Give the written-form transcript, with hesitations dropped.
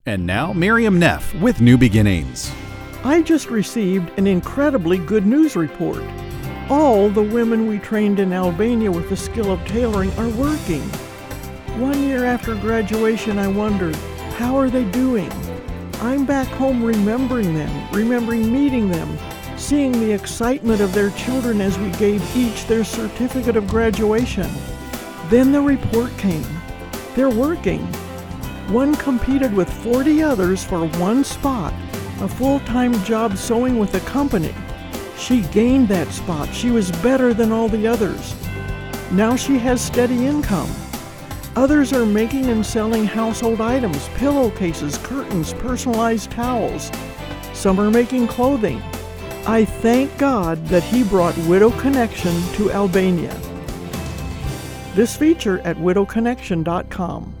And now, Miriam Neff with New Beginnings. I just received an incredibly good news report. All the women we trained in Albania with the skill of tailoring are working. 1 year after graduation, I wondered, how are they doing? I'm back home remembering meeting them, seeing the excitement of their children as we gave each their certificate of graduation. Then the report came. They're working. One competed with 40 others for one spot, a full-time job sewing with a company. She gained that spot. She was better than all the others. Now she has steady income. Others are making and selling household items, pillowcases, curtains, personalized towels. Some are making clothing. I thank God that He brought Widow Connection to Albania. This feature at widowconnection.com.